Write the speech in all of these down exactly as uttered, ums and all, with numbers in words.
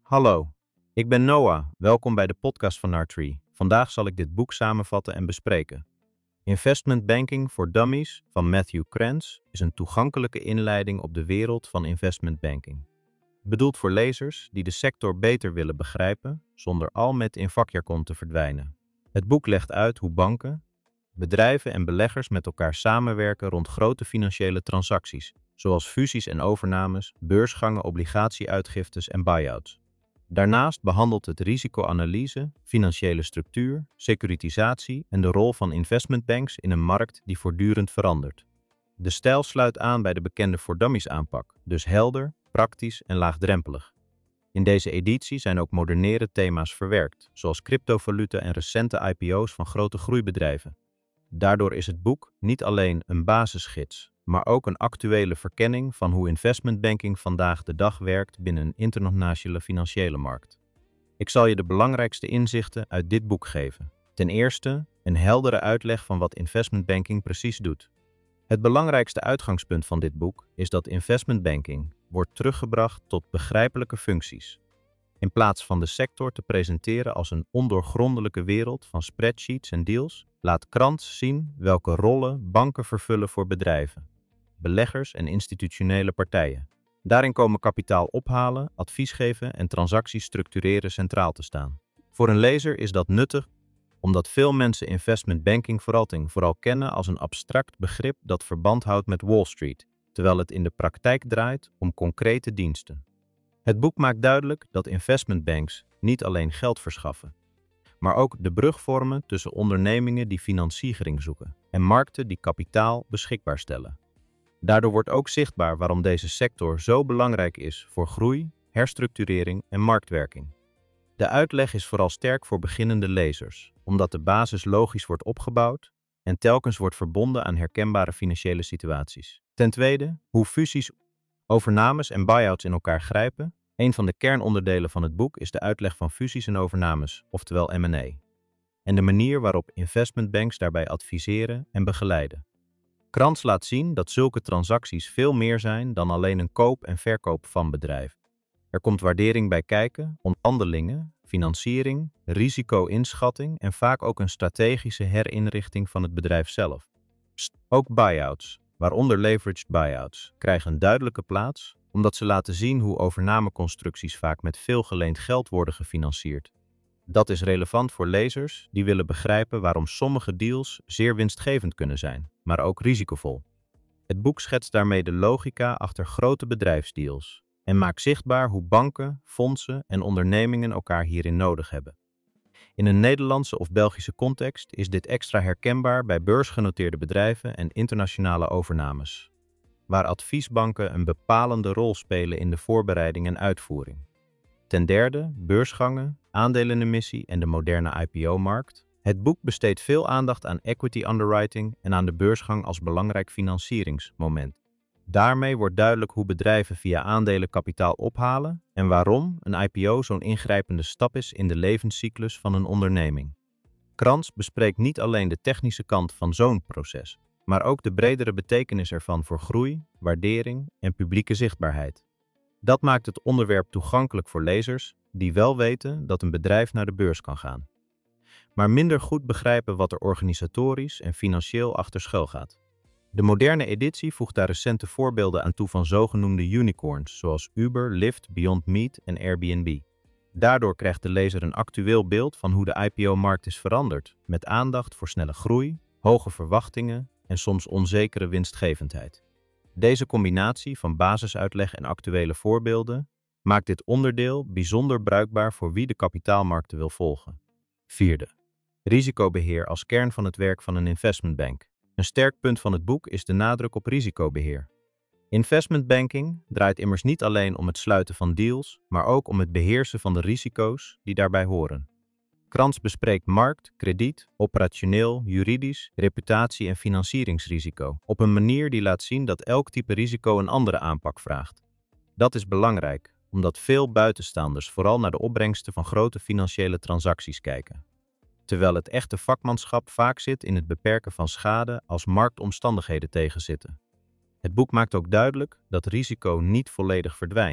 Hallo, ik ben Noah. Welkom bij de podcast van Nartree. Vandaag zal ik dit boek samenvatten en bespreken. Investment Banking for Dummies van Matthew Krantz is een toegankelijke inleiding op de wereld van investment banking. Bedoeld voor lezers die de sector beter willen begrijpen zonder al met in vakjargon te verdwijnen. Het boek legt uit hoe banken, bedrijven en beleggers met elkaar samenwerken rond grote financiële transacties, zoals fusies en overnames, beursgangen, obligatieuitgiftes en buyouts. Daarnaast behandelt het risicoanalyse, financiële structuur, securitisatie en de rol van investmentbanks in een markt die voortdurend verandert. De stijl sluit aan bij de bekende voor dummies aanpak, dus helder, praktisch en laagdrempelig. In deze editie zijn ook modernere thema's verwerkt, zoals cryptovaluta en recente I P O's van grote groeibedrijven. Daardoor is het boek niet alleen een basisgids, maar ook een actuele verkenning van hoe investmentbanking vandaag de dag werkt binnen een internationale financiële markt. Ik zal je de belangrijkste inzichten uit dit boek geven. Ten eerste, een heldere uitleg van wat investmentbanking precies doet. Het belangrijkste uitgangspunt van dit boek is dat investmentbanking wordt teruggebracht tot begrijpelijke functies. In plaats van de sector te presenteren als een ondoorgrondelijke wereld van spreadsheets en deals, laat Krantz zien welke rollen banken vervullen voor bedrijven, beleggers en institutionele partijen. Daarin komen kapitaal ophalen, advies geven en transacties structureren centraal te staan. Voor een lezer is dat nuttig, omdat veel mensen investment banking vooral, vooral kennen als een abstract begrip dat verband houdt met Wall Street, terwijl het in de praktijk draait om concrete diensten. Het boek maakt duidelijk dat investmentbanks niet alleen geld verschaffen, maar ook de brug vormen tussen ondernemingen die financiering zoeken en markten die kapitaal beschikbaar stellen. Daardoor wordt ook zichtbaar waarom deze sector zo belangrijk is voor groei, herstructurering en marktwerking. De uitleg is vooral sterk voor beginnende lezers, omdat de basis logisch wordt opgebouwd en telkens wordt verbonden aan herkenbare financiële situaties. Ten tweede, hoe fusies, overnames en buyouts in elkaar grijpen. Een van de kernonderdelen van het boek is de uitleg van fusies en overnames, oftewel M en A, en de manier waarop investmentbanks daarbij adviseren en begeleiden. Krantz laat zien dat zulke transacties veel meer zijn dan alleen een koop en verkoop van bedrijven. Er komt waardering bij kijken, onderhandelingen, financiering, risico-inschatting en vaak ook een strategische herinrichting van het bedrijf zelf. Ook buyouts, waaronder leveraged buyouts, krijgen een duidelijke plaats, omdat ze laten zien hoe overnameconstructies vaak met veel geleend geld worden gefinancierd. Dat is relevant voor lezers die willen begrijpen waarom sommige deals zeer winstgevend kunnen zijn, maar ook risicovol. Het boek schetst daarmee de logica achter grote bedrijfsdeals en maakt zichtbaar hoe banken, fondsen en ondernemingen elkaar hierin nodig hebben. In een Nederlandse of Belgische context is dit extra herkenbaar bij beursgenoteerde bedrijven en internationale overnames, waar adviesbanken een bepalende rol spelen in de voorbereiding en uitvoering. Ten derde, beursgangen, aandelenemissie en de moderne I P O-markt. Het boek besteedt veel aandacht aan equity underwriting en aan de beursgang als belangrijk financieringsmoment. Daarmee wordt duidelijk hoe bedrijven via aandelen kapitaal ophalen en waarom een I P O zo'n ingrijpende stap is in de levenscyclus van een onderneming. Krantz bespreekt niet alleen de technische kant van zo'n proces, maar ook de bredere betekenis ervan voor groei, waardering en publieke zichtbaarheid. Dat maakt het onderwerp toegankelijk voor lezers die wel weten dat een bedrijf naar de beurs kan gaan, maar minder goed begrijpen wat er organisatorisch en financieel achter schuil gaat. De moderne editie voegt daar recente voorbeelden aan toe van zogenoemde unicorns, zoals Uber, Lyft, Beyond Meat en Airbnb. Daardoor krijgt de lezer een actueel beeld van hoe de I P O-markt is veranderd, met aandacht voor snelle groei, hoge verwachtingen en soms onzekere winstgevendheid. Deze combinatie van basisuitleg en actuele voorbeelden maakt dit onderdeel bijzonder bruikbaar voor wie de kapitaalmarkten wil volgen. Vierde. Risicobeheer als kern van het werk van een investmentbank. Een sterk punt van het boek is de nadruk op risicobeheer. Investmentbanking draait immers niet alleen om het sluiten van deals, maar ook om het beheersen van de risico's die daarbij horen. Krantz bespreekt markt, krediet, operationeel, juridisch, reputatie en financieringsrisico op een manier die laat zien dat elk type risico een andere aanpak vraagt. Dat is belangrijk, omdat veel buitenstaanders vooral naar de opbrengsten van grote financiële transacties kijken, terwijl het echte vakmanschap vaak zit in het beperken van schade als marktomstandigheden tegenzitten. Het boek maakt ook duidelijk dat risico niet volledig verdwijnt,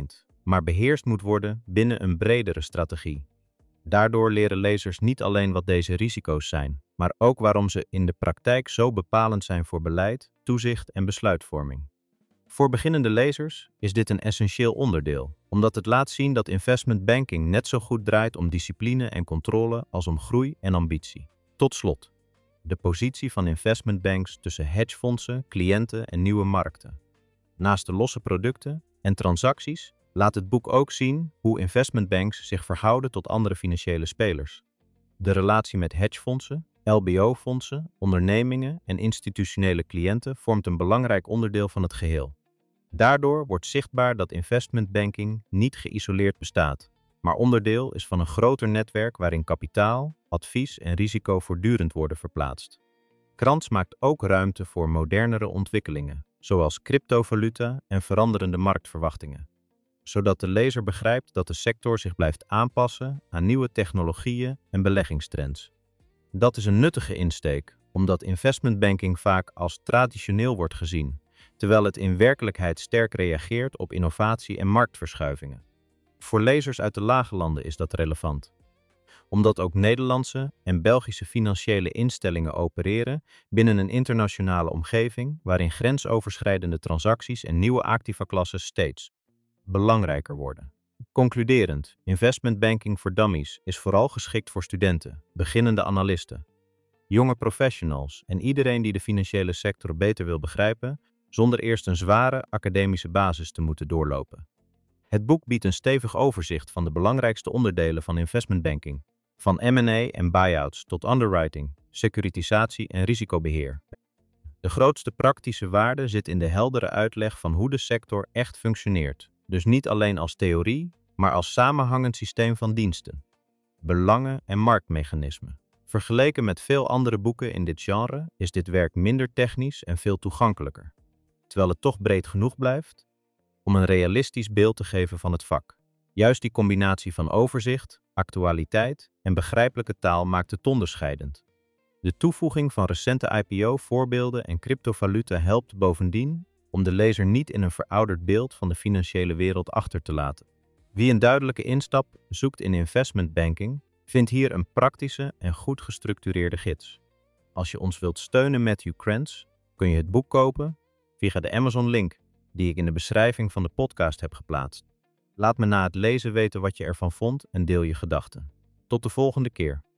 maar beheerst moet worden binnen een bredere strategie. Daardoor leren lezers niet alleen wat deze risico's zijn, maar ook waarom ze in de praktijk zo bepalend zijn voor beleid, toezicht en besluitvorming. Voor beginnende lezers is dit een essentieel onderdeel, omdat het laat zien dat investment banking net zo goed draait om discipline en controle als om groei en ambitie. Tot slot, de positie van investmentbanks tussen hedgefondsen, cliënten en nieuwe markten. Naast de losse producten en transacties laat het boek ook zien hoe investmentbanks zich verhouden tot andere financiële spelers. De relatie met hedgefondsen, L B O-fondsen, ondernemingen en institutionele cliënten vormt een belangrijk onderdeel van het geheel. Daardoor wordt zichtbaar dat investmentbanking niet geïsoleerd bestaat, maar onderdeel is van een groter netwerk waarin kapitaal, advies en risico voortdurend worden verplaatst. Krantz maakt ook ruimte voor modernere ontwikkelingen, zoals cryptovaluta en veranderende marktverwachtingen, zodat de lezer begrijpt dat de sector zich blijft aanpassen aan nieuwe technologieën en beleggingstrends. Dat is een nuttige insteek, omdat investmentbanking vaak als traditioneel wordt gezien, terwijl het in werkelijkheid sterk reageert op innovatie en marktverschuivingen. Voor lezers uit de lage landen is dat relevant, omdat ook Nederlandse en Belgische financiële instellingen opereren binnen een internationale omgeving waarin grensoverschrijdende transacties en nieuwe activa-klassen steeds belangrijker worden. Concluderend, investmentbanking voor dummies is vooral geschikt voor studenten, beginnende analisten, jonge professionals en iedereen die de financiële sector beter wil begrijpen, zonder eerst een zware academische basis te moeten doorlopen. Het boek biedt een stevig overzicht van de belangrijkste onderdelen van investmentbanking, van M en A en buyouts tot underwriting, securitisatie en risicobeheer. De grootste praktische waarde zit in de heldere uitleg van hoe de sector echt functioneert, dus niet alleen als theorie, maar als samenhangend systeem van diensten, belangen en marktmechanismen. Vergeleken met veel andere boeken in dit genre is dit werk minder technisch en veel toegankelijker, terwijl het toch breed genoeg blijft om een realistisch beeld te geven van het vak. Juist die combinatie van overzicht, actualiteit en begrijpelijke taal maakt het onderscheidend. De toevoeging van recente I P O-voorbeelden en cryptovaluta helpt bovendien om de lezer niet in een verouderd beeld van de financiële wereld achter te laten. Wie een duidelijke instap zoekt in investmentbanking, vindt hier een praktische en goed gestructureerde gids. Als je ons wilt steunen, Matthew Krantz, kun je het boek kopen via de Amazon-link die ik in de beschrijving van de podcast heb geplaatst. Laat me na het lezen weten wat je ervan vond en deel je gedachten. Tot de volgende keer.